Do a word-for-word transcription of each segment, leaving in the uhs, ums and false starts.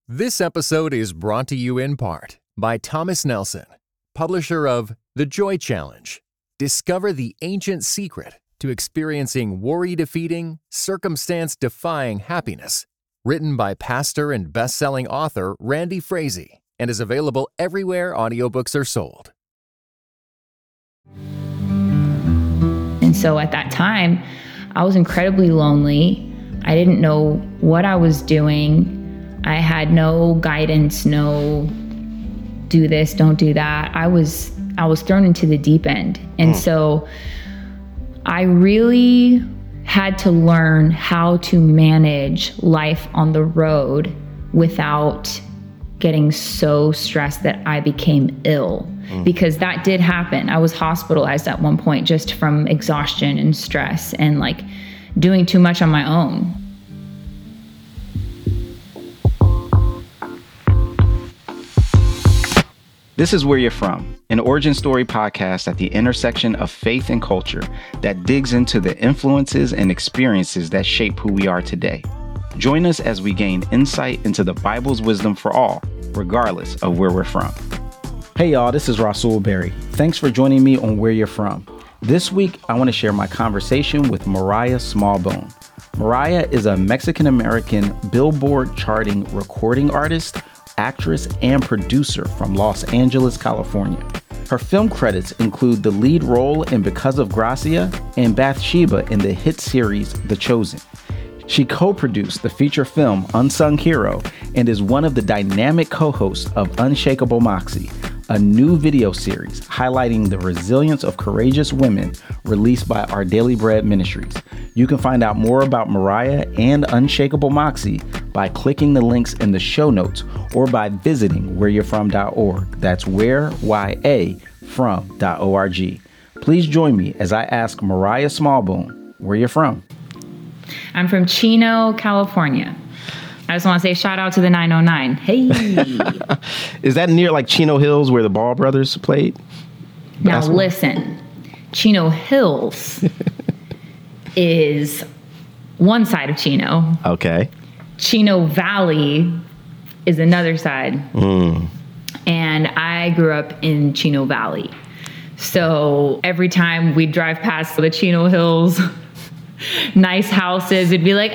This episode is brought to you in part by Thomas Nelson, publisher of The Joy Challenge. Discover the ancient secret to experiencing worry-defeating, circumstance-defying happiness. Written by pastor and best-selling author Randy Frazee and is available everywhere audiobooks are sold. And so at that time, I was incredibly lonely. I didn't know what I was doing. I had no guidance, no do this, don't do that. I was I was thrown into the deep end. And mm. so I really had to learn how to manage life on the road without getting so stressed that I became ill. Mm. Because that did happen. I was hospitalized at one point just from exhaustion and stress and like doing too much on my own. This is Where You're From, an origin story podcast at the intersection of faith and culture that digs into the influences and experiences that shape who we are today. Join us as we gain insight into the Bible's wisdom for all, regardless of where we're from. Hey y'all, this is Rasul Berry. Thanks for joining me on Where You're From. This week, I want to share my conversation with Mariah Smallbone. Mariah is a Mexican-American Billboard charting recording artist, actress, and producer from Los Angeles, California. Her film credits include the lead role in Because of Gracia and Bathsheba in the hit series The Chosen. She co-produced the feature film Unsung Hero and is one of the dynamic co-hosts of Unshakable Moxie, a new video series highlighting the resilience of courageous women released by Our Daily Bread Ministries. You can find out more about Mariah and Unshakable Moxie by clicking the links in the show notes or by visiting where you're from dot org. That's where, Y A, from dot O R G. Please join me as I ask Mariah Smallbone where you're from. I'm from Chino, California. I just want to say shout out to the nine oh nine. Hey. Is that near like Chino Hills where the Ball brothers played? Now Basketball? Listen, Chino Hills is one side of Chino. Okay. Chino Valley is another side. Mm. And I grew up in Chino Valley. So every time we drive past the Chino Hills, nice houses, it'd be like,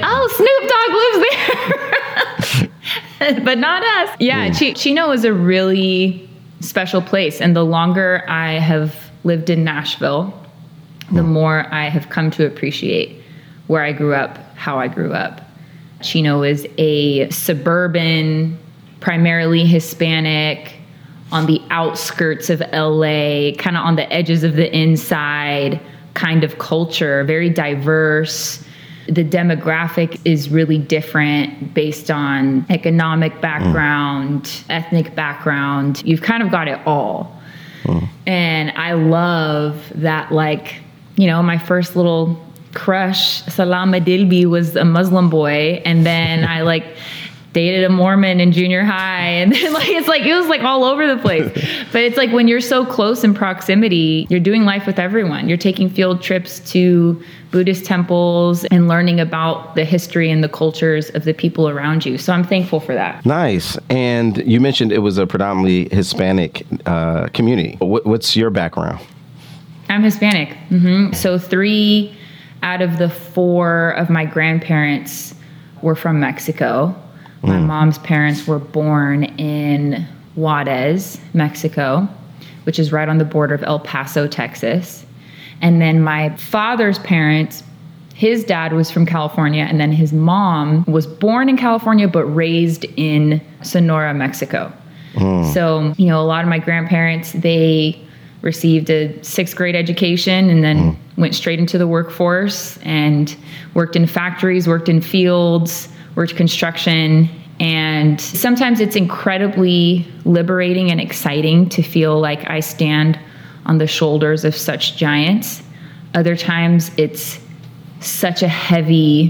oh, Snoop Dogg lives there. But not us. Yeah, mm. Ch- Chino is a really special place. And the longer I have lived in Nashville, the mm. more I have come to appreciate where I grew up, how I grew up. Chino is a suburban, primarily Hispanic, on the outskirts of L A, kind of on the edges of the inside kind of culture, very diverse. The demographic is really different based on economic background, mm. ethnic background. You've kind of got it all. Mm. And I love that, like, you know, my first little crush, Salam Adilbi, was a Muslim boy. And then I like dated a Mormon in junior high. And then like, it's like, it was like all over the place. But it's like when you're so close in proximity, you're doing life with everyone. You're taking field trips to Buddhist temples and learning about the history and the cultures of the people around you. So I'm thankful for that. Nice. And you mentioned it was a predominantly Hispanic uh, community. What, what's your background? I'm Hispanic. Mm-hmm. So three out of the four of my grandparents were from Mexico. My mm. mom's parents were born in Juarez, Mexico, which is right on the border of El Paso, Texas. And then my father's parents, his dad was from California, and then his mom was born in California but raised in Sonora, Mexico. Mm. So, you know, a lot of my grandparents, they received a sixth grade education and then mm. went straight into the workforce and worked in factories, worked in fields, worked construction. And sometimes it's incredibly liberating and exciting to feel like I stand on the shoulders of such giants. Other times it's such a heavy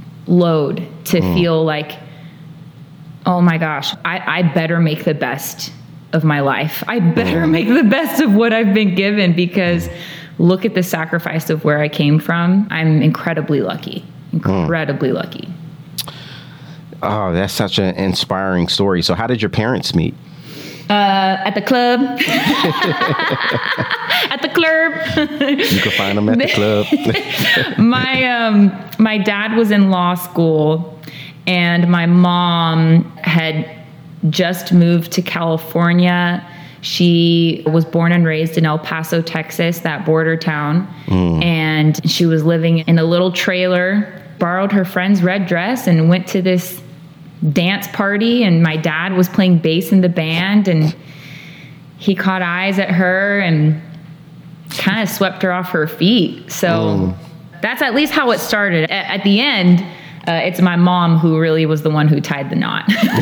load to mm. feel like, oh my gosh, I, I better make the best of my life. I better make the best of what I've been given, because look at the sacrifice of where I came from. I'm incredibly lucky, incredibly mm. lucky. Oh, that's such an inspiring story. So how did your parents meet? Uh, at the club. At the club. You can find them at the club. my um, my dad was in law school, and my mom had just moved to California. She was born and raised in El Paso, Texas, that border town. Mm. And she was living in a little trailer, borrowed her friend's red dress and went to this dance party. And my dad was playing bass in the band, and he caught eyes at her and kind of swept her off her feet. So mm. that's at least how it started. At, at the end, Uh, it's my mom who really was the one who tied the knot.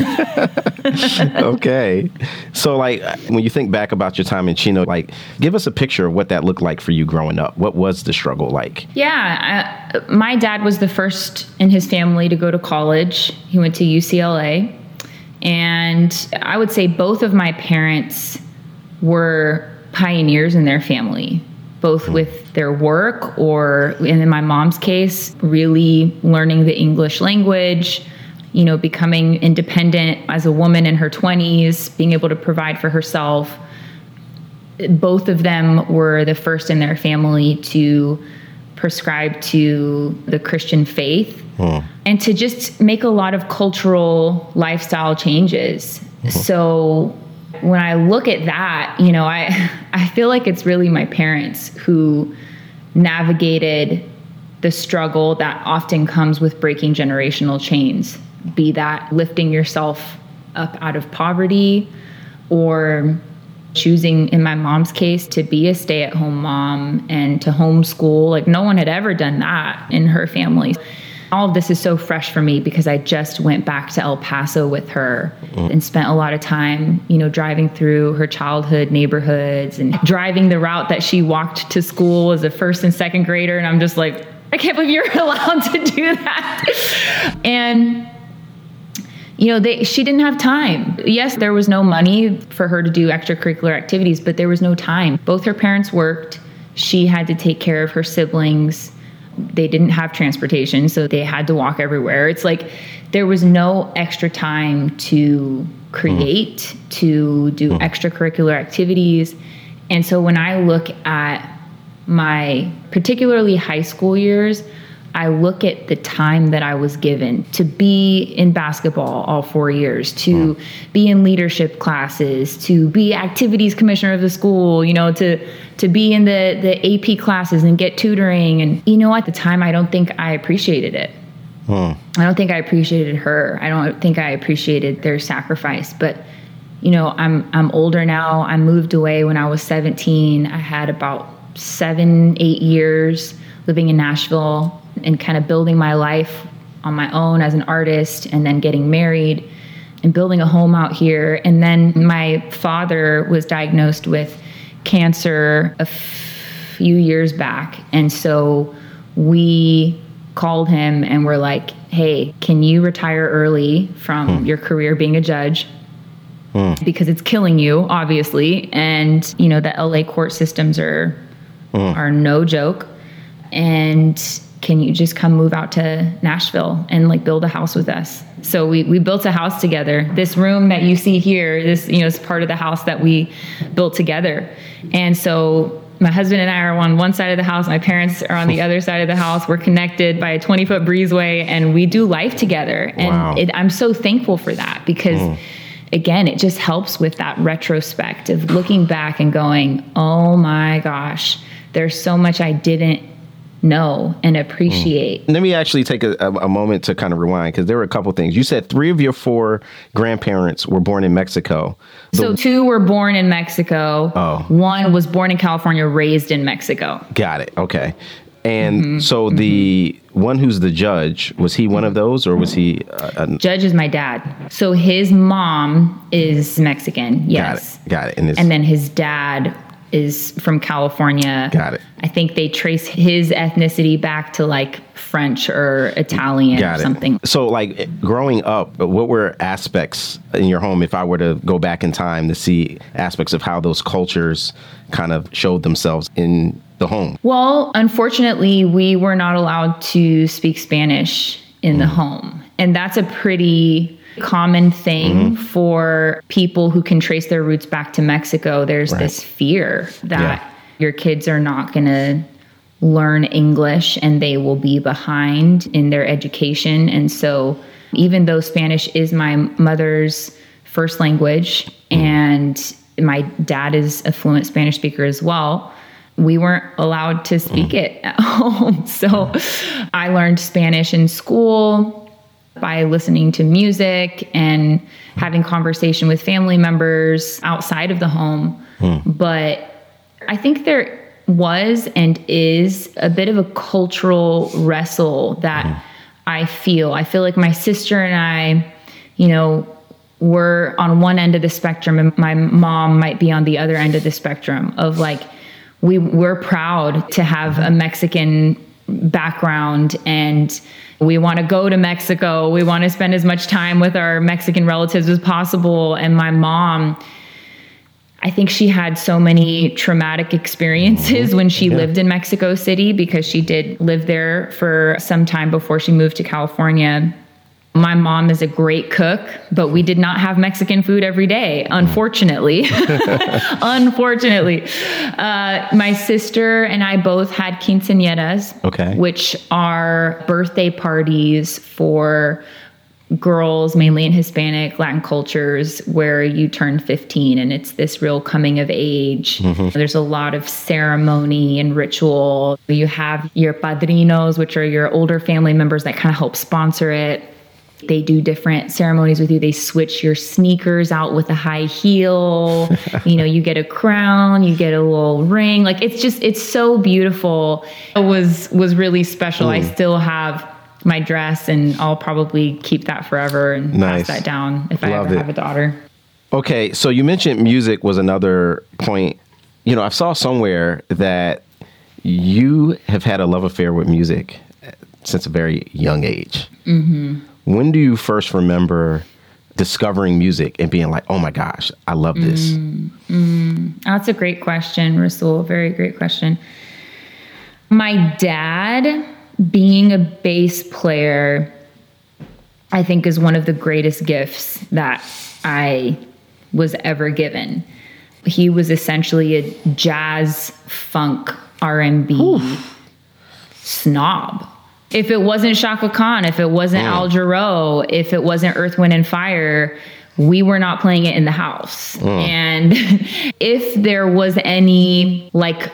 Okay. So, like, when you think back about your time in Chino, like, give us a picture of what that looked like for you growing up. What was the struggle like? Yeah. I, my dad was the first in his family to go to college. He went to U C L A. And I would say both of my parents were pioneers in their family, both with their work or, and in my mom's case, really learning the English language, you know, becoming independent as a woman in her twenties, being able to provide for herself. Both of them were the first in their family to prescribe to the Christian faith hmm. and to just make a lot of cultural lifestyle changes. Hmm. So when I look at that, you know, I I feel like it's really my parents who navigated the struggle that often comes with breaking generational chains, be that lifting yourself up out of poverty or choosing, in my mom's case, to be a stay-at-home mom and to homeschool. Like, no one had ever done that in her family. All of this is so fresh for me because I just went back to El Paso with her mm. and spent a lot of time, you know, driving through her childhood neighborhoods and driving the route that she walked to school as a first and second grader. And I'm just like, I can't believe you're allowed to do that. And, you know, they, she didn't have time. Yes, there was no money for her to do extracurricular activities, but there was no time. Both her parents worked. She had to take care of her siblings. They didn't have transportation, so they had to walk everywhere. It's like there was no extra time to create, mm. to do mm. extracurricular activities. And so when I look at my particularly high school years, I look at the time that I was given to be in basketball all four years, to mm. be in leadership classes, to be activities commissioner of the school, you know, to to be in the, the A P classes and get tutoring. And, you know, at the time, I don't think I appreciated it. Mm. I don't think I appreciated her. I don't think I appreciated their sacrifice. But, you know, I'm I'm older now. I moved away when I was seventeen. I had about seven, eight years living in Nashville and kind of building my life on my own as an artist, and then getting married and building a home out here. And then my father was diagnosed with cancer a few years back. And so we called him and were like, hey, can you retire early from hmm. your career being a judge? Hmm. Because it's killing you, obviously. And, you know, the L A court systems are hmm. are no joke. And can you just come move out to Nashville and like build a house with us? So we, we built a house together. This room that you see here, this, you know, is part of the house that we built together. And so my husband and I are on one side of the house. My parents are on the other side of the house. We're connected by a twenty foot breezeway, and we do life together. And wow. it, I'm so thankful for that because mm. again, it just helps with that retrospect of looking back and going, oh my gosh, there's so much I didn't know and appreciate. Mm. Let me actually take a, a, a moment to kind of rewind, because there were a couple things. You said three of your four grandparents were born in Mexico. The, so two were born in Mexico. Oh. One was born in California, raised in Mexico. Got it. Okay. And mm-hmm. so the mm-hmm. one who's the judge, was he one of those, or was he? Uh, a... Judge is my dad. So his mom is Mexican. Yes. Got it. Got it. And, and then his dad is from California. Got it. I think they trace his ethnicity back to like French or Italian Got or something. It. So like growing up, what were aspects in your home, if I were to go back in time to see aspects of how those cultures kind of showed themselves in the home? Well, unfortunately, we were not allowed to speak Spanish in mm. the home. And that's a pretty common thing mm-hmm. for people who can trace their roots back to Mexico. There's right. this fear that yeah. your kids are not going to learn English and they will be behind in their education. And so even though Spanish is my mother's first language mm-hmm. and my dad is a fluent Spanish speaker as well, we weren't allowed to speak mm-hmm. it at home. So I learned Spanish in school by listening to music and having conversation with family members outside of the home. Mm. But I think there was and is a bit of a cultural wrestle that mm. I feel. I feel like my sister and I, you know, were on one end of the spectrum and my mom might be on the other end of the spectrum of like, we we're proud to have a Mexican background and we want to go to Mexico. We want to spend as much time with our Mexican relatives as possible. And my mom, I think she had so many traumatic experiences when she yeah. lived in Mexico City because she did live there for some time before she moved to California. My mom is a great cook, but we did not have Mexican food every day, unfortunately. unfortunately. Uh, my sister and I both had quinceañeras, okay. which are birthday parties for girls, mainly in Hispanic, Latin cultures, where you turn fifteen and it's this real coming of age. Mm-hmm. There's a lot of ceremony and ritual. You have your padrinos, which are your older family members that kind of help sponsor it. They do different ceremonies with you. They switch your sneakers out with a high heel. You know, you get a crown, you get a little ring. Like it's just, it's so beautiful. It was, was really special. Mm. I still have my dress and I'll probably keep that forever and nice. pass that down if Love I ever it. have a daughter. Okay. So you mentioned music was another point. You know, I saw somewhere that you have had a love affair with music since a very young age. Mm-hmm. When do you first remember discovering music and being like, oh my gosh, I love this? Mm, mm. That's a great question, Rasul. Very great question. My dad, being a bass player, I think is one of the greatest gifts that I was ever given. He was essentially a jazz, funk, R and B Oof. snob. If it wasn't Chaka Khan, if it wasn't mm. Al Jarreau, if it wasn't Earth, Wind and Fire, we were not playing it in the house. Mm. And if there was any like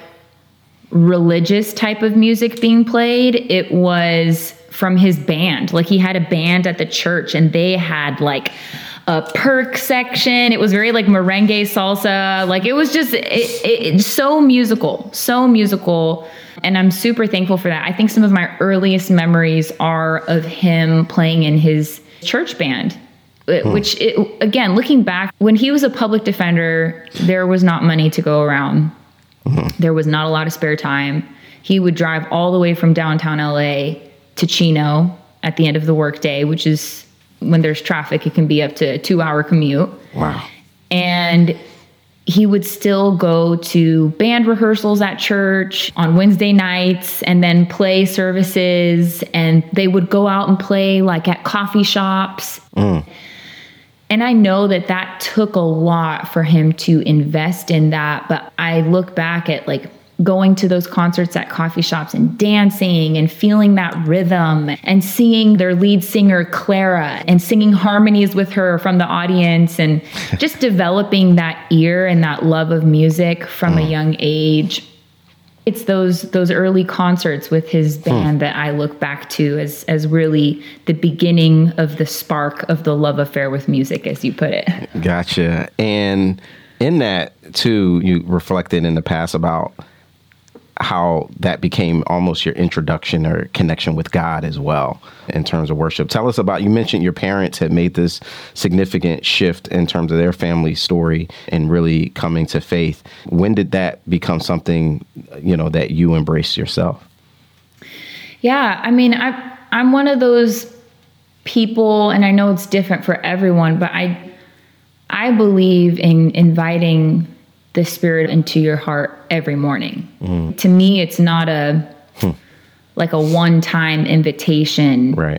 religious type of music being played, it was from his band. Like he had a band at the church and they had like a perk section. It was very like merengue salsa. Like it was just it, it, so musical, so musical. And I'm super thankful for that. I think some of my earliest memories are of him playing in his church band, hmm. which it, again, looking back, when he was a public defender, there was not money to go around. Hmm. There was not a lot of spare time. He would drive all the way from downtown L A to Chino at the end of the workday, which is when there's traffic, it can be up to a two hour commute. Wow. And he would still go to band rehearsals at church on Wednesday nights and then play services. And they would go out and play like at coffee shops. Mm. And I know that that took a lot for him to invest in that. But I look back at like going to those concerts at coffee shops and dancing and feeling that rhythm and seeing their lead singer, Clara, and singing harmonies with her from the audience and just developing that ear and that love of music from mm. a young age. It's those those early concerts with his band mm. that I look back to as as really the beginning of the spark of the love affair with music, as you put it. Gotcha. And in that, too, you reflected in the past about how that became almost your introduction or connection with God as well in terms of worship. Tell us about, you mentioned your parents had made this significant shift in terms of their family story and really coming to faith. When did that become something, you know, that you embraced yourself? Yeah, I mean, I, I'm one of those people, and I know it's different for everyone, but I, I believe in inviting the Spirit into your heart every morning. Mm. To me, it's not a hmm. like a one-time invitation. Right.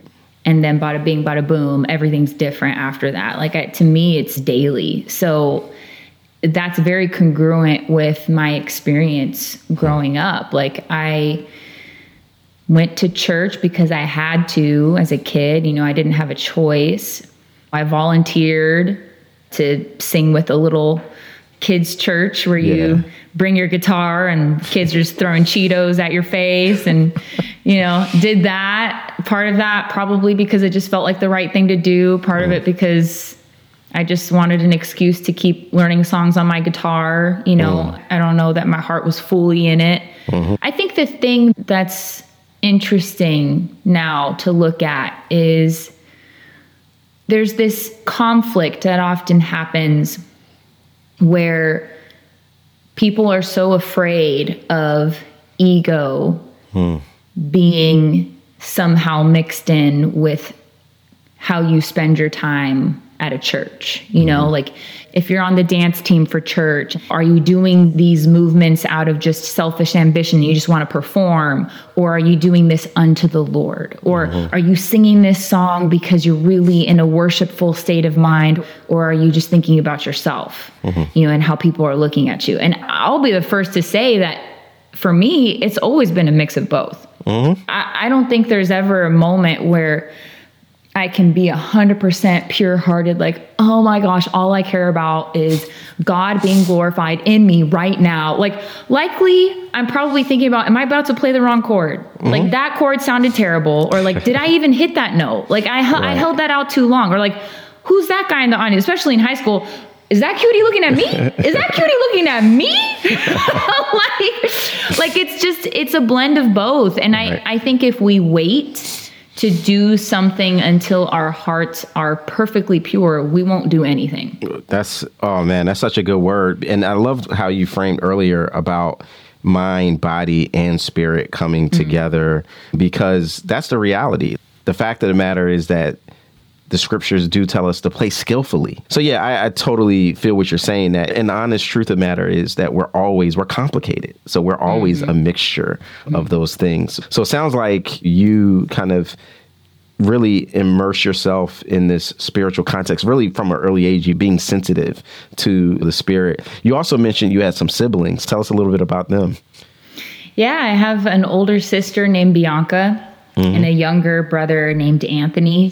And then bada bing, bada boom, everything's different after that. Like I, to me, it's daily. So that's very congruent with my experience growing up. Like I went to church because I had to as a kid. You know, I didn't have a choice. I volunteered to sing with a little kids' church where you yeah. bring your guitar and kids are just throwing Cheetos at your face, and, you know, did that. Part of that probably because it just felt like the right thing to do. Part mm. of it because I just wanted an excuse to keep learning songs on my guitar. You know, mm. I don't know that my heart was fully in it. Mm-hmm. I think the thing that's interesting now to look at is there's this conflict that often happens where people are so afraid of ego mm. being somehow mixed in with how you spend your time at a church. You know, mm-hmm. like if you're on the dance team for church, are you doing these movements out of just selfish ambition? You just want to perform, or are you doing this unto the Lord? Or mm-hmm. are you singing this song because you're really in a worshipful state of mind? Or are you just thinking about yourself, mm-hmm. you know, and how people are looking at you? And I'll be the first to say that for me, it's always been a mix of both. Mm-hmm. I, I don't think there's ever a moment where I can be a hundred percent pure hearted, like, oh my gosh, all I care about is God being glorified in me right now. Like, likely I'm probably thinking about, am I about to play the wrong chord? Mm-hmm. Like that chord sounded terrible. Or like, did I even hit that note? Like I, right. I held that out too long. Or like, who's that guy in the audience, especially in high school? Is that cutie looking at me? Is that cutie looking at me? like, like it's just, it's a blend of both. And right. I, I think if we wait to do something until our hearts are perfectly pure, we won't do anything. That's, oh man, that's such a good word. And I loved how you framed earlier about mind, body, and spirit coming mm-hmm. together, because that's the reality. The fact of the matter is that the scriptures do tell us to play skillfully. So yeah, I, I totally feel what you're saying, that and the honest truth of the matter is that we're always, we're complicated. So we're always mm-hmm. a mixture mm-hmm. of those things. So it sounds like you kind of really immerse yourself in this spiritual context, really from an early age, you being sensitive to the spirit. You also mentioned you had some siblings. Tell us a little bit about them. Yeah, I have an older sister named Bianca mm-hmm. and a younger brother named Anthony.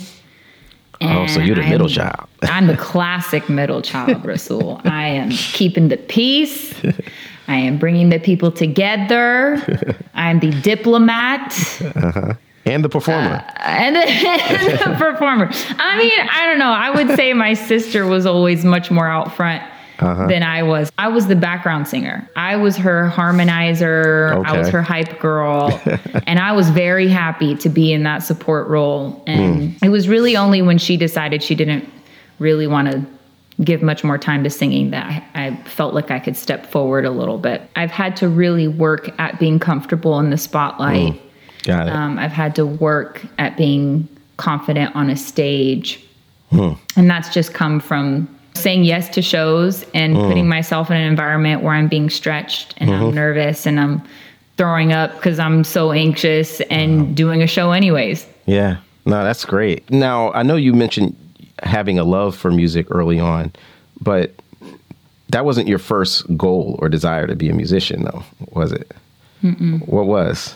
And oh, so you're the I'm, middle child. I'm the classic middle child, Rasul. I am keeping the peace. I am bringing the people together. I'm the diplomat. Uh-huh. And the performer. Uh, and, the, and the performer. I mean, I don't know. I would say my sister was always much more out front uh-huh. than I was. I was the background singer. I was her harmonizer. Okay. I was her hype girl. And I was very happy to be in that support role. And mm. it was really only when she decided she didn't really want to give much more time to singing that I, I felt like I could step forward a little bit. I've had to really work at being comfortable in the spotlight. Mm. Got it. Um, I've had to work at being confident on a stage. Mm. And that's just come from saying yes to shows and mm. putting myself in an environment where I'm being stretched and mm-hmm. I'm nervous and I'm throwing up because I'm so anxious and wow. doing a show anyways. Yeah, no, that's great. Now, I know you mentioned having a love for music early on, but that wasn't your first goal or desire to be a musician, though, was it? Mm-mm. What was?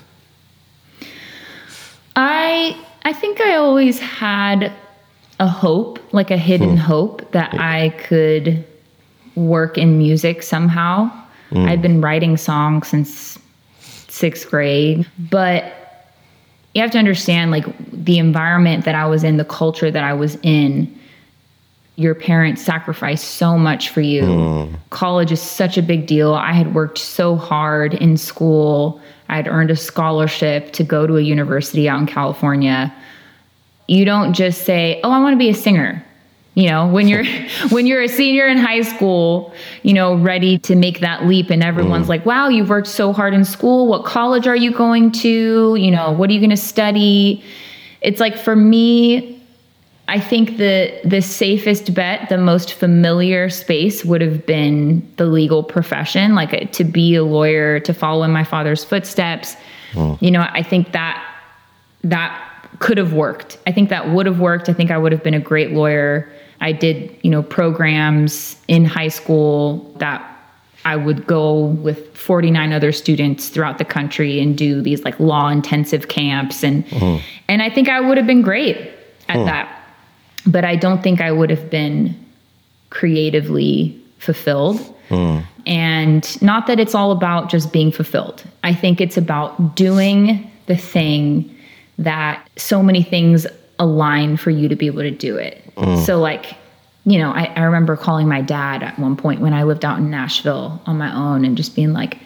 I I think I always had a hope, like a hidden hmm. hope that yeah. I could work in music somehow. Mm. I'd been writing songs since sixth grade, but you have to understand, like, the environment that I was in, the culture that I was in, your parents sacrificed so much for you. Mm. College is such a big deal. I had worked so hard in school. I had earned a scholarship to go to a university out in California. You don't just say, oh, I want to be a singer. You know, when you're when you're a senior in high school, you know, ready to make that leap, and everyone's mm. like, wow, you've worked so hard in school. What college are you going to? You know, what are you going to study? It's like, for me, I think the the safest bet, the most familiar space would have been the legal profession, like to be a lawyer, to follow in my father's footsteps. Mm. You know, I think that that could have worked. I think that would have worked. I think I would have been a great lawyer. I did, you know, programs in high school that I would go with forty-nine other students throughout the country and do these like law intensive camps. And, mm-hmm. and I think I would have been great at mm. that, but I don't think I would have been creatively fulfilled. Mm. And not that it's all about just being fulfilled. I think it's about doing the thing that so many things align for you to be able to do it. Mm. So like, you know, I, I remember calling my dad at one point when I lived out in Nashville on my own and just being like,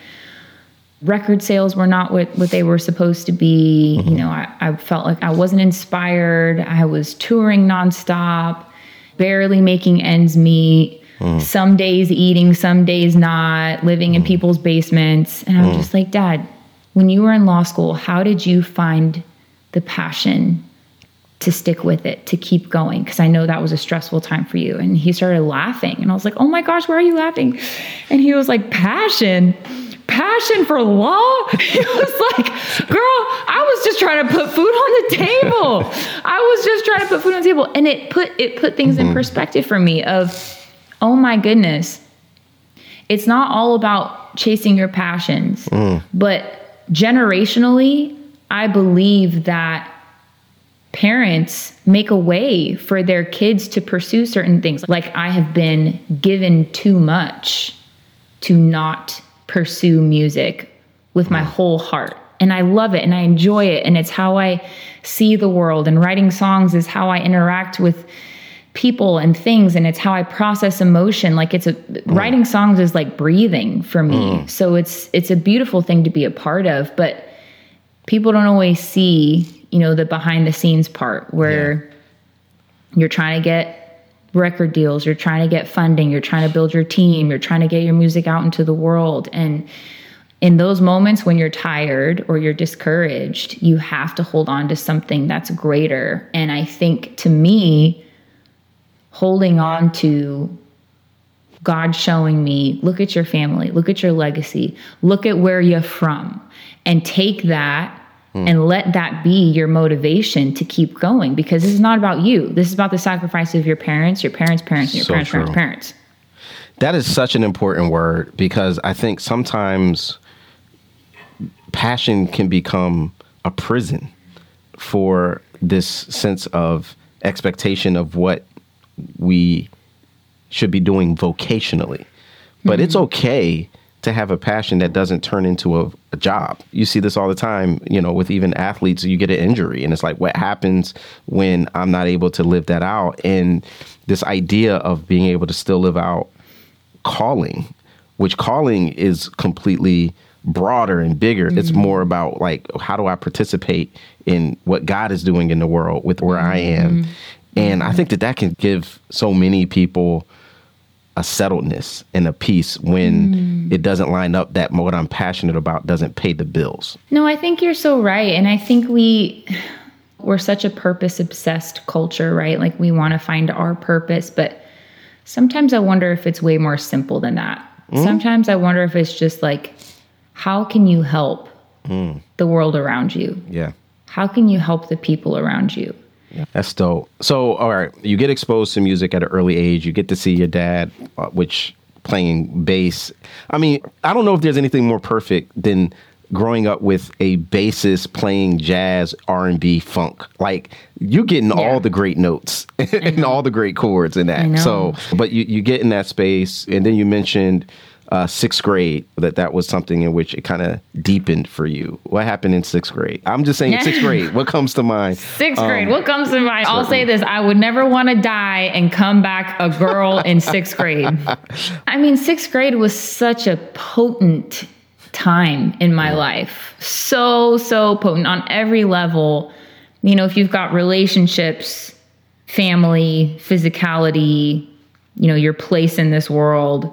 record sales were not what, what they were supposed to be. Mm-hmm. You know, I, I felt like I wasn't inspired. I was touring nonstop, barely making ends meet, mm. some days eating, some days not, living mm. in people's basements. And I was mm. just like, Dad, when you were in law school, how did you find the passion to stick with it, to keep going? Because I know that was a stressful time for you. And he started laughing. And I was like, oh my gosh, why are you laughing? And he was like, passion, passion for law? He was like, girl, I was just trying to put food on the table. I was just trying to put food on the table. And it put, it put things mm-hmm. in perspective for me of, oh my goodness, it's not all about chasing your passions, mm. but generationally, I believe that parents make a way for their kids to pursue certain things. Like I have been given too much to not pursue music with my whole heart. And I love it and I enjoy it. And it's how I see the world. And writing songs is how I interact with people and things. And it's how I process emotion. Like it's a, mm. writing songs is like breathing for me. Mm. So it's, it's a beautiful thing to be a part of, but people don't always see, you know, the behind the scenes part where yeah. you're trying to get record deals, you're trying to get funding, you're trying to build your team, you're trying to get your music out into the world. And in those moments when you're tired or you're discouraged, you have to hold on to something that's greater. And I think to me, holding on to God showing me, look at your family, look at your legacy, look at where you're from, and take that Mm. and let that be your motivation to keep going, because this is not about you. This is about the sacrifice of your parents, your parents' parents, and your so parents' true. parents' parents. That is such an important word, because I think sometimes passion can become a prison for this sense of expectation of what we should be doing vocationally. But mm-hmm. it's okay to have a passion that doesn't turn into a, a job. You see this all the time, you know, with even athletes. You get an injury and it's like, what happens when I'm not able to live that out? And this idea of being able to still live out calling, which calling is completely broader and bigger. Mm-hmm. It's more about like, how do I participate in what God is doing in the world with where mm-hmm. I am? And mm-hmm. I think that that can give so many people a settledness and a peace when mm. it doesn't line up, that what I'm passionate about doesn't pay the bills. No, I think you're so right. And I think we, we're such a purpose obsessed culture, right? Like we want to find our purpose, but sometimes I wonder if it's way more simple than that. Mm. Sometimes I wonder if it's just like, how can you help mm. the world around you? Yeah. How can you help the people around you? Yeah, that's dope. So, all right, you get exposed to music at an early age. You get to see your dad, uh, which playing bass. I mean, I don't know if there's anything more perfect than growing up with a bassist playing jazz, R and B, funk. Like, you're getting yeah. all the great notes and all the great chords in that. So, but you, you get in that space, and then you mentioned Uh, sixth grade, that that was something in which it kind of deepened for you. What happened in sixth grade? I'm just saying sixth grade. What comes to mind? Sixth um, grade. What comes to mind? I'll say this. I would never want to die and come back a girl in sixth grade. I mean, sixth grade was such a potent time in my life. So, so potent on every level. You know, if you've got relationships, family, physicality, you know, your place in this world.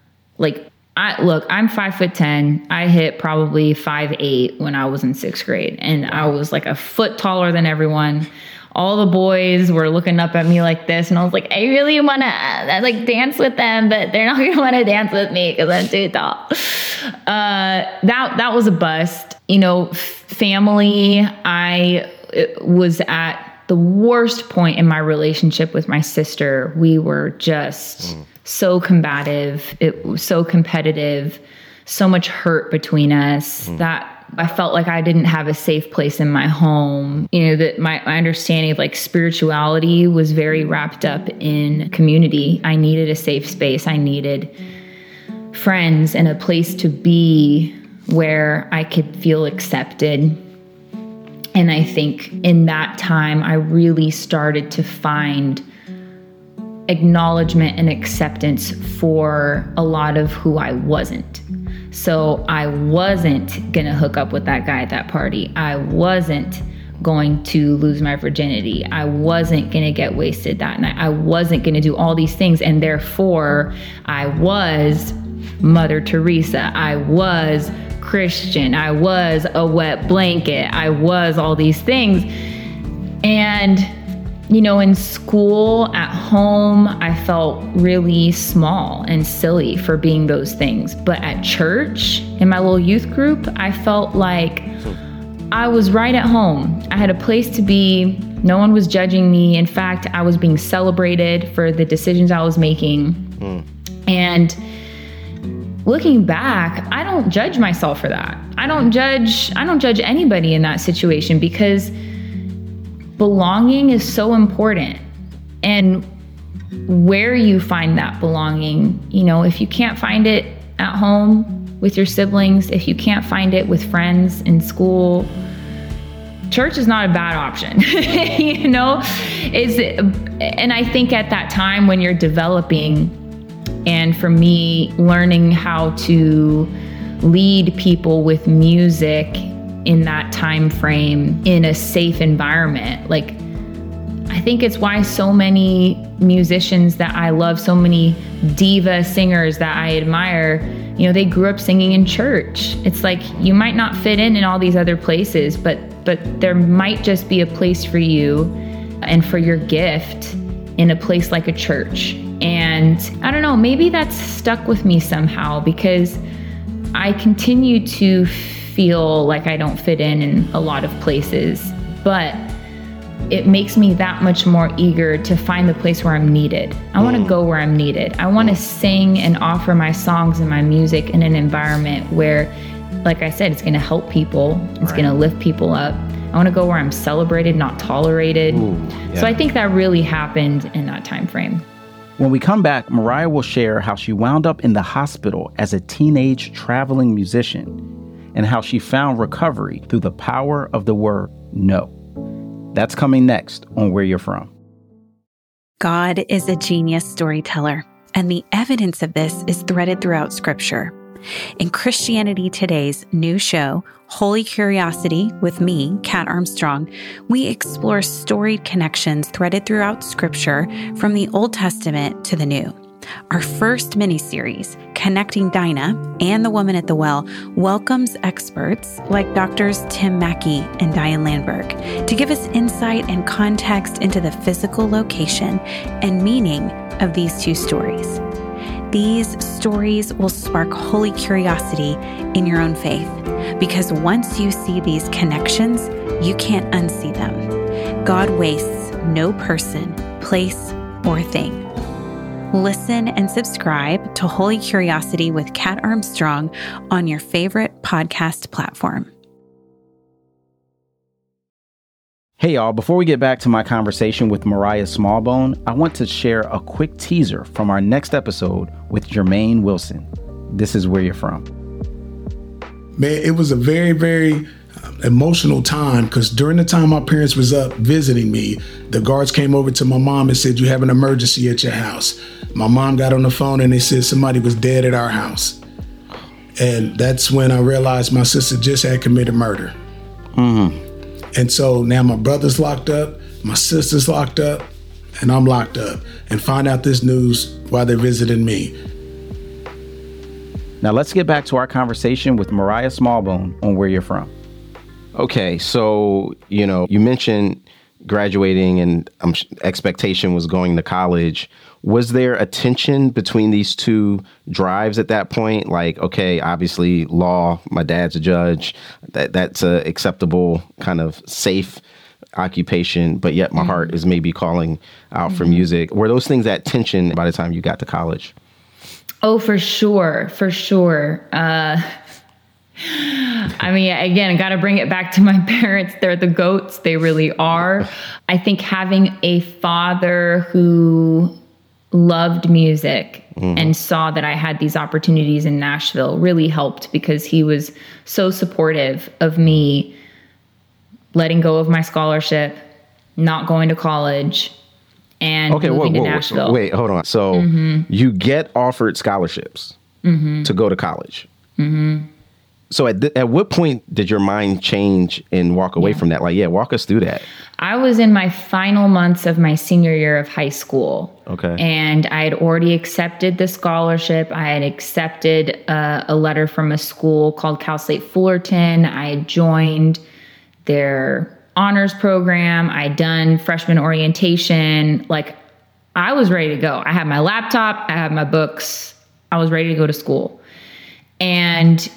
Like, I look, I'm five foot ten. I hit probably five eight when I was in sixth grade. And I was like a foot taller than everyone. All the boys were looking up at me like this. And I was like, I really want to uh, like dance with them, but they're not going to want to dance with me because I'm too tall. Uh, that, that was a bust. You know, family, I it was at the worst point in my relationship with my sister. We were just mm. so combative. It was so competitive, so much hurt between us mm. that I felt like I didn't have a safe place in my home. You know, that my, my understanding of like spirituality was very wrapped up in community. I needed a safe space. I needed friends and a place to be where I could feel accepted. And I think in that time, I really started to find acknowledgement and acceptance for a lot of who I wasn't. So I wasn't going to hook up with that guy at that party. I wasn't going to lose my virginity. I wasn't going to get wasted that night. I wasn't going to do all these things. And therefore, I was Mother Teresa. I was Christian. I was a wet blanket. I was all these things. And, you know, in school, at home, I felt really small and silly for being those things. But at church, in my little youth group, I felt like I was right at home. I had a place to be. No one was judging me. In fact, I was being celebrated for the decisions I was making. Mm. And looking back, I don't judge myself for that. I don't judge, I don't judge anybody in that situation, because belonging is so important. And where you find that belonging, you know, if you can't find it at home with your siblings, if you can't find it with friends in school, church is not a bad option. You know, is and I think at that time when you're developing, and for me, learning how to lead people with music in that time frame in a safe environment. Like, I think it's why so many musicians that I love, so many diva singers that I admire, you know, they grew up singing in church. It's like, you might not fit in in all these other places, but but there might just be a place for you and for your gift in a place like a church. And I don't know, maybe that's stuck with me somehow, because I continue to feel like I don't fit in in a lot of places, but it makes me that much more eager to find the place where I'm needed. I want to go where I'm needed. I want to sing and offer my songs and my music in an environment where, like I said, it's going to help people. It's right. going to lift people up. I want to go where I'm celebrated, not tolerated. Ooh, yeah. So I think that really happened in that time frame. When we come back, Mariah will share how she wound up in the hospital as a teenage traveling musician and how she found recovery through the power of the word no. That's coming next on Where You're From. God is a genius storyteller, and the evidence of this is threaded throughout Scripture. In Christianity Today's new show, Holy Curiosity, with me, Kat Armstrong, we explore storied connections threaded throughout Scripture from the Old Testament to the New. Our first mini-series, Connecting Dinah and the Woman at the Well, welcomes experts like Doctors Tim Mackey and Diane Landberg to give us insight and context into the physical location and meaning of these two stories. These stories will spark holy curiosity in your own faith, because once you see these connections, you can't unsee them. God wastes no person, place, or thing. Listen and subscribe to Holy Curiosity with Kat Armstrong on your favorite podcast platform. Hey y'all, before we get back to my conversation with Mariah Smallbone, I want to share a quick teaser from our next episode with Jermaine Wilson. This is Where You're From. Man, it was a very, very emotional time, because during the time my parents was up visiting me, the guards came over to my mom and said, "You have an emergency at your house." My mom got on the phone and they said somebody was dead at our house. And that's when I realized my sister just had committed murder. Mm-hmm. And so now my brother's locked up, my sister's locked up, and I'm locked up, and find out this news while they're visiting me. Now let's get back to our conversation with Mariah Smallbone on Where You're From. Okay, so, you know, you mentioned graduating and um, expectation was going to college. Was there a tension between these two drives at that point? Like, okay, obviously law, my dad's a judge, that that's a acceptable kind of safe occupation, but yet my mm-hmm. heart is maybe calling out mm-hmm. for music. Were those things at tension by the time you got to college? Oh, for sure. For sure. Uh, I mean, again, I got to bring it back to my parents. They're the GOATs. They really are. I think having a father who loved music mm-hmm. and saw that I had these opportunities in Nashville really helped, because he was so supportive of me letting go of my scholarship, not going to college, and okay, moving whoa, whoa, to Nashville. Wait, hold on. So mm-hmm. you get offered scholarships mm-hmm. to go to college. Mm-hmm. So at th- at what point did your mind change and walk away yeah. from that? Like, yeah, walk us through that. I was in my final months of my senior year of high school. Okay. And I had already accepted the scholarship. I had accepted uh, a letter from a school called Cal State Fullerton. I had joined their honors program. I'd done freshman orientation. Like, I was ready to go. I had my laptop. I had my books. I was ready to go to school. And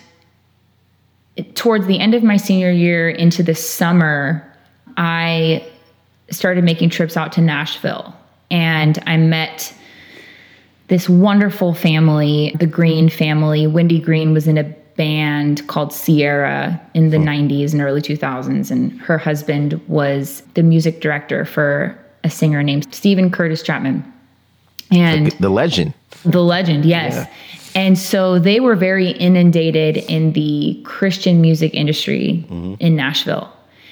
towards the end of my senior year into the summer, I started making trips out to Nashville, and I met this wonderful family, the Green family. Wendy Green was in a band called Sierra in the nineties and early two thousands, and her husband was the music director for a singer named Stephen Curtis Chapman. And the, the legend. The legend, yes. Yeah. And so they were very inundated in the Christian music industry mm-hmm. in Nashville.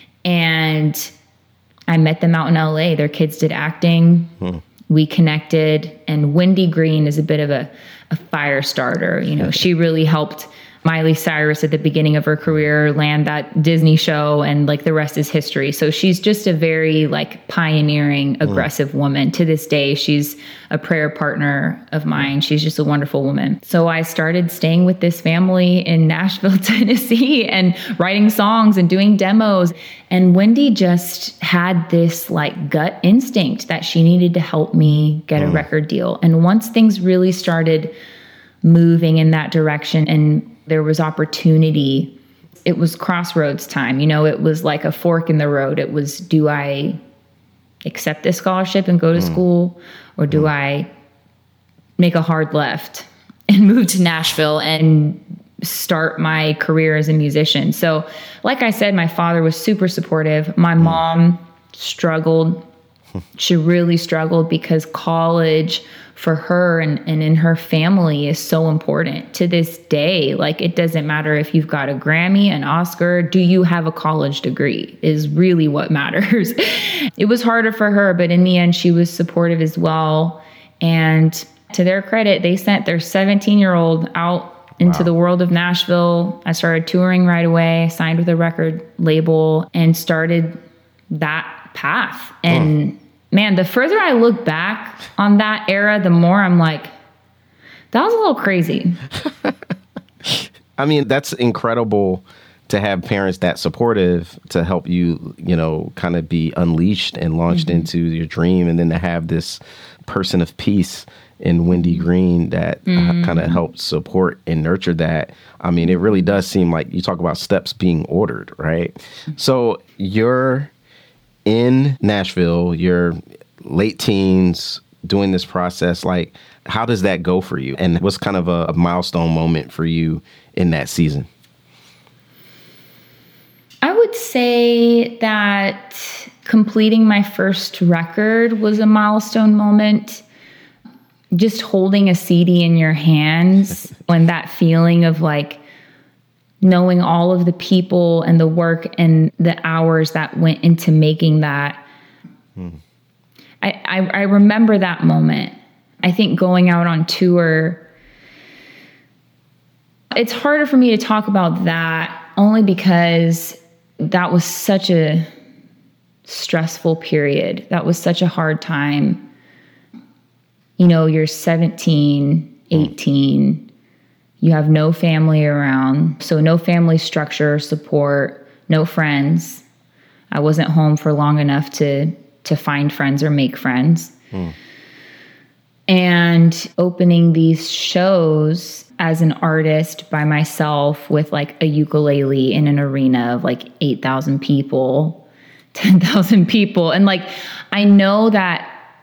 And I met them out in L A. Their kids did acting. Mm. We connected. And Wendy Green is a bit of a, a fire starter. You know, she really helped Miley Cyrus at the beginning of her career land that Disney show, and like the rest is history. So she's just a very like pioneering, aggressive mm. woman. To this day, she's a prayer partner of mine. She's just a wonderful woman. So I started staying with this family in Nashville, Tennessee, and writing songs and doing demos. And Wendy just had this like gut instinct that she needed to help me get mm. a record deal. And once things really started moving in that direction and there was opportunity, it was crossroads time. You know, it was like a fork in the road. It was, do I accept this scholarship and go to mm. school, or do mm. I make a hard left and move to Nashville and start my career as a musician? So like I said, my father was super supportive. My mm. mom struggled. She really struggled because college for her and, and in her family is so important to this day. Like, it doesn't matter if you've got a Grammy, an Oscar, do you have a college degree is really what matters. It was harder for her, but in the end, she was supportive as well. And to their credit, they sent their seventeen year old out into wow. the world of Nashville. I started touring right away, signed with a record label, and started that path. And mm. man, the further I look back on that era, the more I'm like, that was a little crazy. I mean, that's incredible to have parents that supportive to help you, you know, kind of be unleashed and launched mm-hmm. into your dream. And then to have this person of peace in Wendy Green that mm-hmm. uh, kind of helped support and nurture that. I mean, it really does seem like you talk about steps being ordered, right? Mm-hmm. So you're in Nashville, you're late teens, doing this process. Like, how does that go for you? And what's kind of a, a milestone moment for you in that season? I would say that completing my first record was a milestone moment. Just holding a C D in your hands and that feeling of like knowing all of the people and the work and the hours that went into making that. Hmm. I, I, I remember that moment. I think going out on tour, it's harder for me to talk about that only because that was such a stressful period. That was such a hard time. You know, you're seventeen, eighteen, you have no family around. So no family structure, support, no friends. I wasn't home for long enough to to find friends or make friends. Mm. And opening these shows as an artist by myself with like a ukulele in an arena of like eight thousand people, ten thousand people. And like, I know that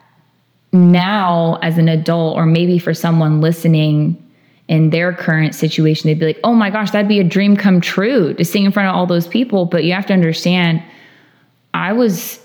now as an adult, or maybe for someone listening in their current situation, they'd be like, oh my gosh, that'd be a dream come true to sing in front of all those people. But you have to understand, I was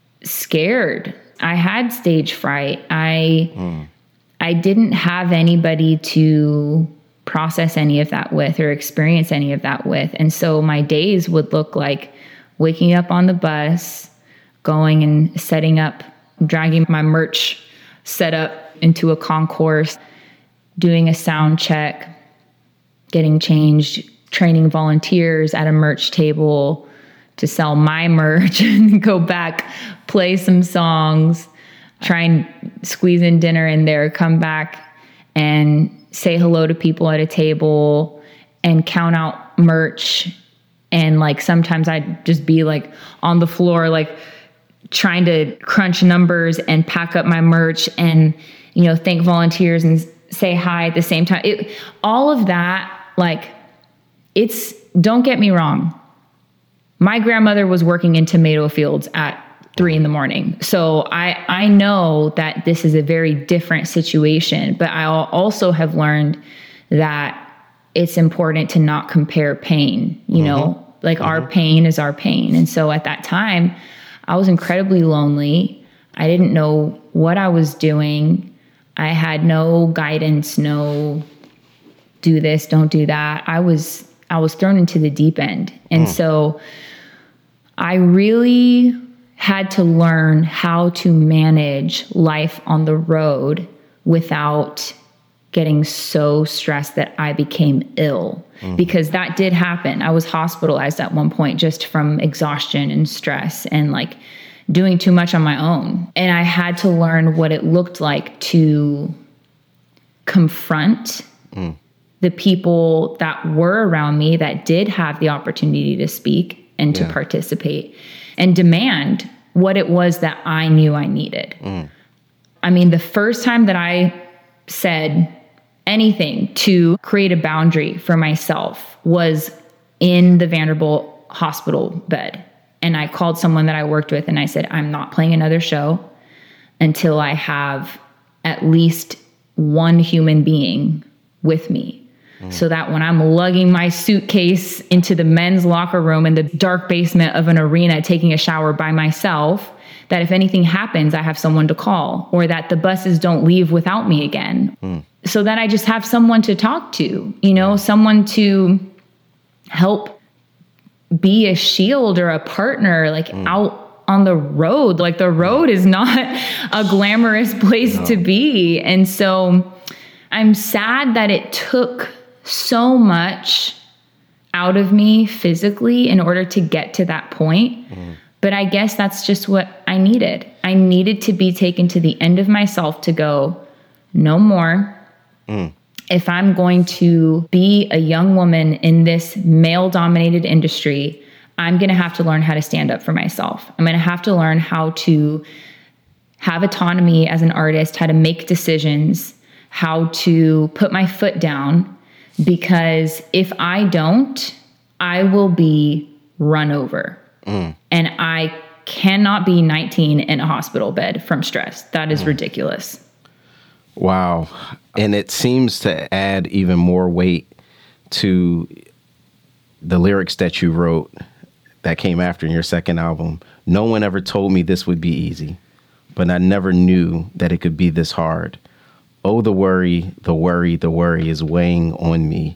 scared. I had stage fright. I, mm. I didn't have anybody to process any of that with or experience any of that with. And so my days would look like waking up on the bus, going and setting up, dragging my merch set up into a concourse, doing a sound check, getting changed, training volunteers at a merch table to sell my merch and go back, play some songs, try and squeeze in dinner in there, come back and say hello to people at a table and count out merch. And like, sometimes I'd just be like on the floor, like trying to crunch numbers and pack up my merch and, you know, thank volunteers and say hi at the same time. It, all of that, like, it's, don't get me wrong. My grandmother was working in tomato fields at three in the morning. So I, I know that this is a very different situation, but I also have learned that it's important to not compare pain, you mm-hmm. know, like mm-hmm. our pain is our pain. And so at that time I was incredibly lonely. I didn't know what I was doing. I had no guidance, no do this, don't do that. I was, I was thrown into the deep end. And mm. so I really had to learn how to manage life on the road without getting so stressed that I became ill, mm. because that did happen. I was hospitalized at one point just from exhaustion and stress and like doing too much on my own. And I had to learn what it looked like to confront mm. the people that were around me that did have the opportunity to speak and to yeah. participate and demand what it was that I knew I needed. Mm. I mean, the first time that I said anything to create a boundary for myself was in the Vanderbilt hospital bed. And I called someone that I worked with and I said, I'm not playing another show until I have at least one human being with me. Mm. So that when I'm lugging my suitcase into the men's locker room in the dark basement of an arena, taking a shower by myself, that if anything happens, I have someone to call, or that the buses don't leave without me again. Mm. So that I just have someone to talk to, you know, someone to help be a shield or a partner, like mm. out on the road. Like the road is not a glamorous place no. to be. And so I'm sad that it took so much out of me physically in order to get to that point. Mm. But I guess that's just what I needed. I needed to be taken to the end of myself to go, no more. Mm. If I'm going to be a young woman in this male-dominated industry, I'm going to have to learn how to stand up for myself. I'm going to have to learn how to have autonomy as an artist, how to make decisions, how to put my foot down, because if I don't, I will be run over. Mm. And I cannot be nineteen in a hospital bed from stress. That is mm. ridiculous. Wow. And it seems to add even more weight to the lyrics that you wrote that came after in your second album. No one ever told me this would be easy, but I never knew that it could be this hard. Oh, the worry, the worry, the worry is weighing on me.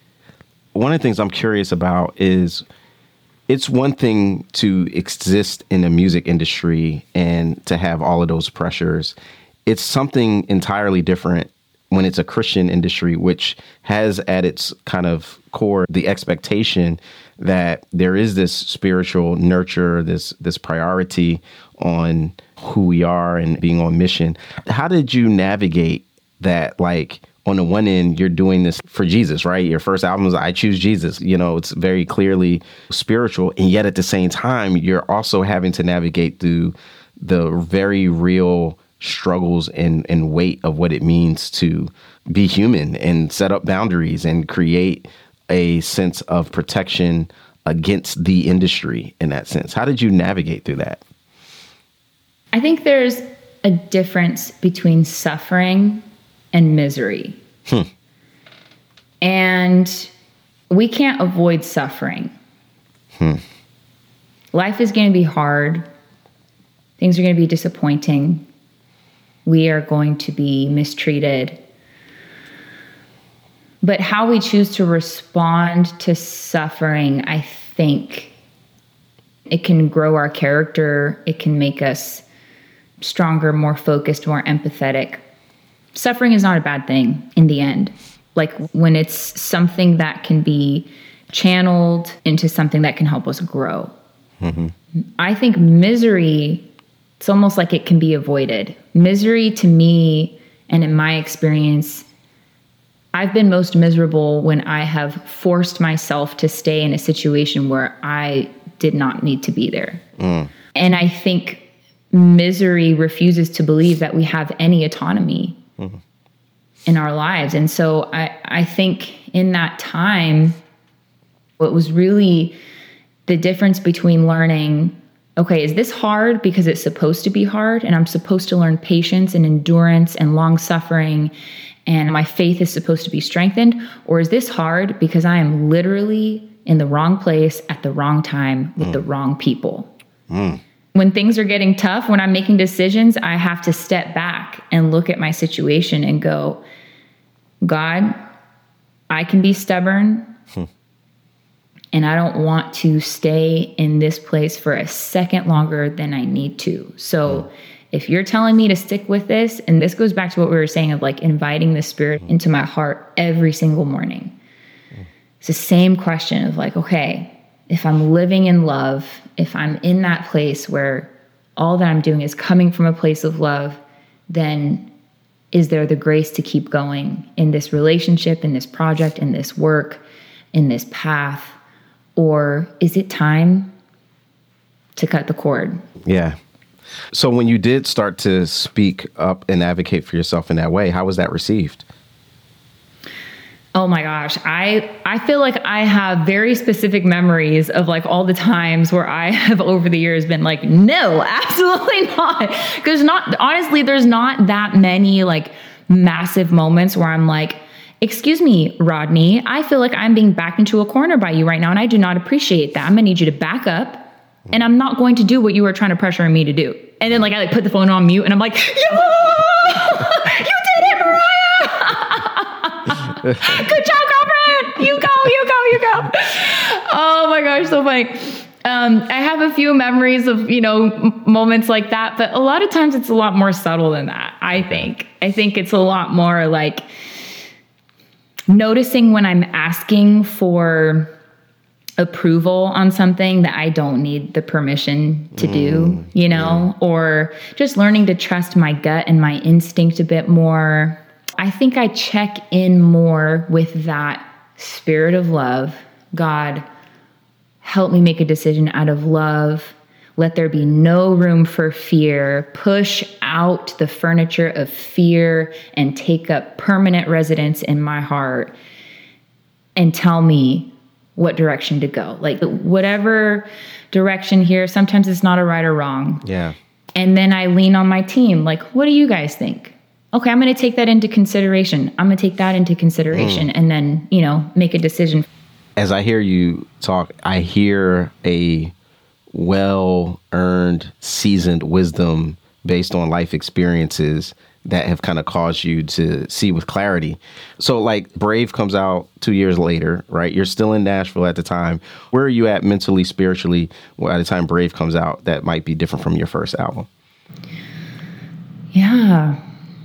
One of the things I'm curious about is it's one thing to exist in the music industry and to have all of those pressures. It's something entirely different when it's a Christian industry, which has at its kind of core the expectation that there is this spiritual nurture, this this priority on who we are and being on mission. How did you navigate that? Like, on the one end, you're doing this for Jesus, right? Your first album is I Choose Jesus. You know, it's very clearly spiritual. And yet at the same time, you're also having to navigate through the very real struggles and, and weight of what it means to be human and set up boundaries and create a sense of protection against the industry in that sense. How did you navigate through that? I think there's a difference between suffering and misery. Hmm. And we can't avoid suffering. Hmm. Life is going to be hard. Things are going to be disappointing. We are going to be mistreated. But how we choose to respond to suffering, I think it can grow our character. It can make us stronger, more focused, more empathetic. Suffering is not a bad thing in the end. Like when it's something that can be channeled into something that can help us grow. Mm-hmm. I think misery, it's almost like it can be avoided. Misery to me, and in my experience, I've been most miserable when I have forced myself to stay in a situation where I did not need to be there. Mm. And I think misery refuses to believe that we have any autonomy mm-hmm. in our lives. And so I, I think in that time, what was really the difference between learning, okay, is this hard because it's supposed to be hard and I'm supposed to learn patience and endurance and long suffering and my faith is supposed to be strengthened? Or is this hard because I am literally in the wrong place at the wrong time with mm. the wrong people? Mm. When things are getting tough, when I'm making decisions, I have to step back and look at my situation and go, God, I can be stubborn hmm. and I don't want to stay in this place for a second longer than I need to. So hmm. if you're telling me to stick with this, and this goes back to what we were saying of like inviting the Spirit hmm. into my heart every single morning. Hmm. It's the same question of like, okay, if I'm living in love, if I'm in that place where all that I'm doing is coming from a place of love, then is there the grace to keep going in this relationship, in this project, in this work, in this path? Or is it time to cut the cord? Yeah. So when you did start to speak up and advocate for yourself in that way, how was that received? Oh my gosh. I, I feel like I have very specific memories of like all the times where I have over the years been like, no, absolutely not. Because not, honestly, there's not that many like massive moments where I'm like, excuse me, Rodney, I feel like I'm being backed into a corner by you right now. And I do not appreciate that. I'm gonna need you to back up and I'm not going to do what you were trying to pressure me to do. And then like, I like put the phone on mute and I'm like, yeah, you did it, Mariah. Good job, girlfriend. You go, you go, you go. Oh my gosh, so funny. Um, I have a few memories of, you know, m- moments like that, but a lot of times it's a lot more subtle than that, I think. I think it's a lot more like noticing when I'm asking for approval on something that I don't need the permission to do, you know, yeah. or just learning to trust my gut and my instinct a bit more. I think I check in more with that spirit of love. God, help me make a decision out of love. Let there be no room for fear. Push out the furniture of fear and take up permanent residence in my heart and tell me what direction to go. Like whatever direction here, sometimes it's not a right or wrong. Yeah. And then I lean on my team. Like, what do you guys think? Okay, I'm going to take that into consideration. I'm going to take that into consideration mm. and then, you know, make a decision. As I hear you talk, I hear a well-earned, seasoned wisdom based on life experiences that have kind of caused you to see with clarity. So like Brave comes out two years later, right? You're still in Nashville at the time. Where are you at mentally, spiritually at the time Brave comes out that might be different from your first album? Yeah.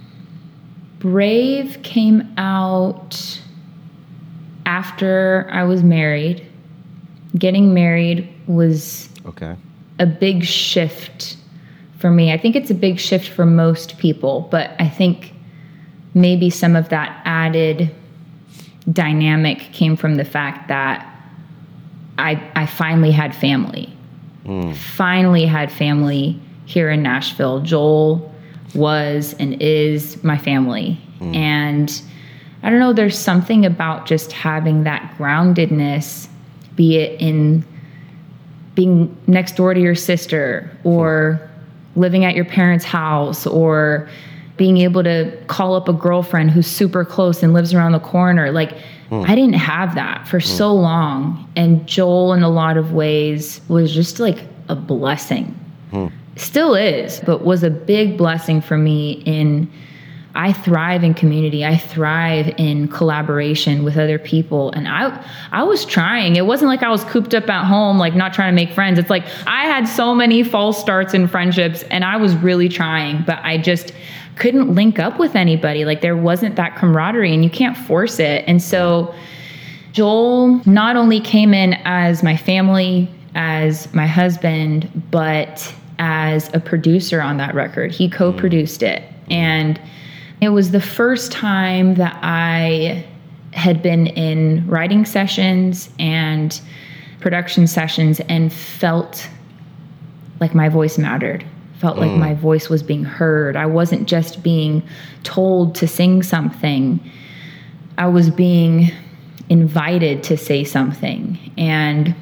Brave came out after I was married. Getting married was okay. a big shift for me. I think it's a big shift for most people, but I think maybe some of that added dynamic came from the fact that I I finally had family. Mm. Finally had family here in Nashville. Joel was and is my family. Mm. And I don't know, there's something about just having that groundedness, be it in being next door to your sister, or living at your parents' house, or being able to call up a girlfriend who's super close and lives around the corner. Like, mm. I didn't have that for mm. so long. And Joel, in a lot of ways, was just like a blessing. Mm. Still is, but was a big blessing for me in, I thrive in community. I thrive in collaboration with other people. And I I was trying. It wasn't like I was cooped up at home, like not trying to make friends. It's like I had so many false starts in friendships, and I was really trying, but I just couldn't link up with anybody. Like, there wasn't that camaraderie, and you can't force it. And so Joel not only came in as my family, as my husband, but as a producer on that record. He co-produced it. And it was the first time that I had been in writing sessions and production sessions and felt like my voice mattered, felt mm. like my voice was being heard. I wasn't just being told to sing something. I was being invited to say something. And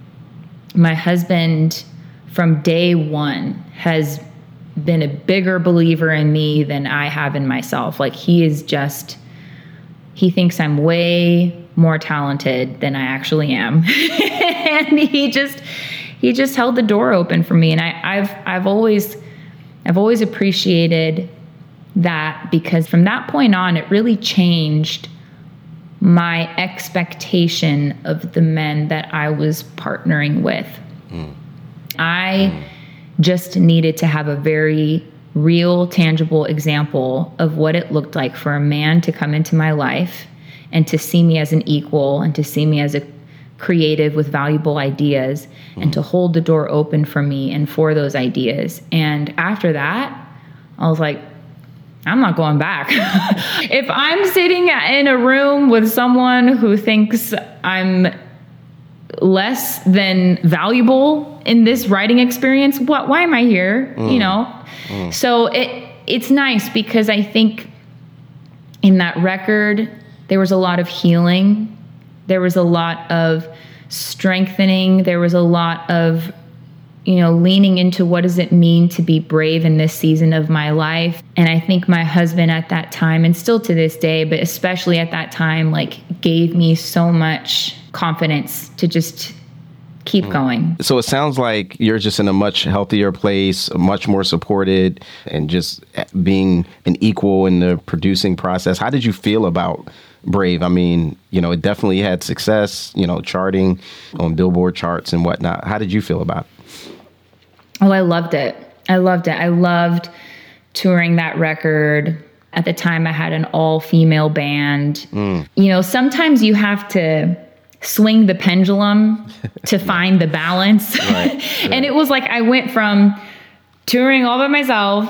my husband, from day one, has been a bigger believer in me than I have in myself. Like, he is just, he thinks I'm way more talented than I actually am. And he just, he just held the door open for me. And I, I've, I've always, I've always appreciated that, because from that point on, it really changed my expectation of the men that I was partnering with. Mm. I mm. just needed to have a very real, tangible example of what it looked like for a man to come into my life and to see me as an equal, and to see me as a creative with valuable ideas, mm. and to hold the door open for me and for those ideas. And after that, I was like, I'm not going back. If I'm sitting in a room with someone who thinks I'm less than valuable in this writing experience, what, why am I here? Mm. You know? Mm. So it it's nice, because I think in that record, there was a lot of healing. There was a lot of strengthening. There was a lot of, you know, leaning into what does it mean to be brave in this season of my life. And I think my husband at that time, and still to this day, but especially at that time, like, gave me so much confidence to just keep mm. going. So it sounds like you're just in a much healthier place, much more supported, and just being an equal in the producing process. How did you feel about Brave? I mean, you know, it definitely had success, you know, charting on Billboard charts and whatnot. How did you feel about it? Oh, I loved it. I loved it. I loved touring that record. At the time, I had an all-female band. Mm. You know, sometimes you have to swing the pendulum to find the balance. Right, right. And it was like I went from touring all by myself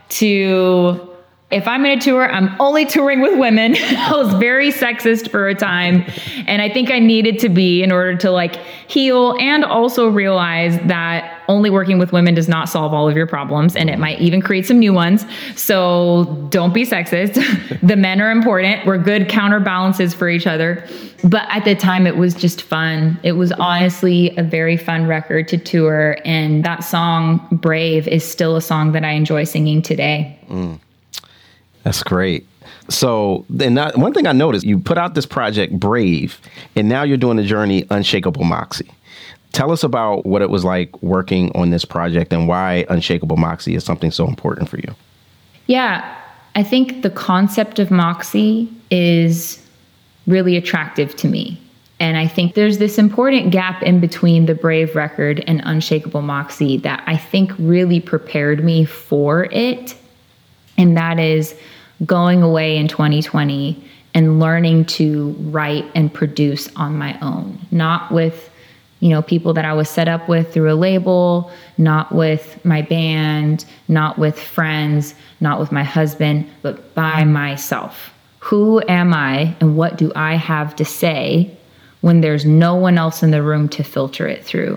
to, if I'm in a tour, I'm only touring with women. I was very sexist for a time. And I think I needed to be, in order to like heal, and also realize that only working with women does not solve all of your problems, and it might even create some new ones. So don't be sexist. The men are important. We're good counterbalances for each other. But at the time, it was just fun. It was honestly a very fun record to tour. And that song, Brave, is still a song that I enjoy singing today. Mm. That's great. So then that, one thing I noticed, you put out this project, Brave, and now you're doing the journey, Unshakable Moxie. Tell us about what it was like working on this project, and why Unshakable Moxie is something so important for you. Yeah, I think the concept of Moxie is really attractive to me. And I think there's this important gap in between the Brave record and Unshakable Moxie that I think really prepared me for it. And that is going away in twenty twenty and learning to write and produce on my own, not with, you know, people that I was set up with through a label, not with my band, not with friends, not with my husband, but by myself. Who am I, and what do I have to say when there's no one else in the room to filter it through?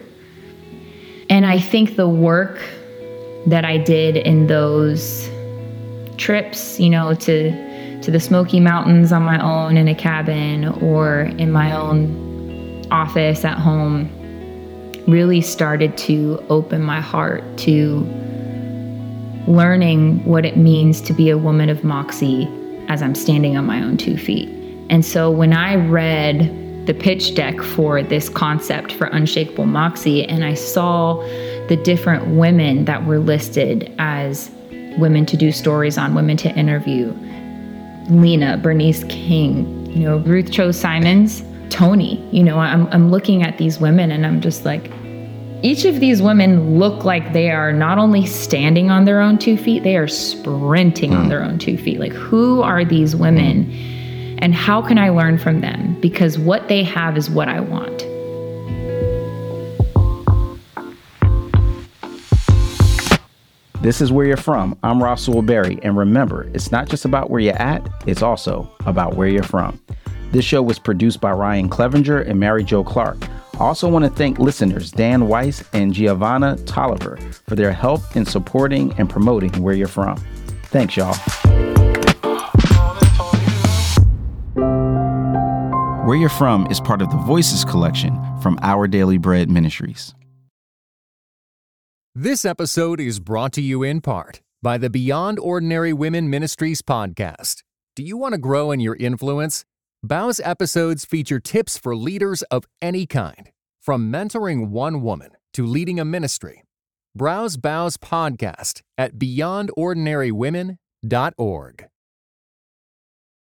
And I think the work that I did in those trips, you know, to to the Smoky Mountains on my own in a cabin, or in my own office at home, really started to open my heart to learning what it means to be a woman of moxie as I'm standing on my own two feet. And so when I read the pitch deck for this concept for Unshakable Moxie, and I saw the different women that were listed as women to do stories on, women to interview, Lena, Bernice King, you know, Ruth Cho Simons, Tony, you know, I'm I'm looking at these women and I'm just like, each of these women look like they are not only standing on their own two feet, they are sprinting mm. on their own two feet. Like, who are these women and how can I learn from them? Because what they have is what I want. This is Where You're From. I'm Rasul Berry. And remember, it's not just about where you're at, it's also about where you're from. This show was produced by Ryan Clevenger and Mary Jo Clark. I also want to thank listeners Dan Weiss and Giovanna Tolliver for their help in supporting and promoting Where You're From. Thanks, y'all. Where You're From is part of the Voices collection from Our Daily Bread Ministries. This episode is brought to you in part by the Beyond Ordinary Women Ministries podcast. Do you want to grow in your influence? Bow's episodes feature tips for leaders of any kind, from mentoring one woman to leading a ministry. Browse Bow's podcast at beyond ordinary women dot org.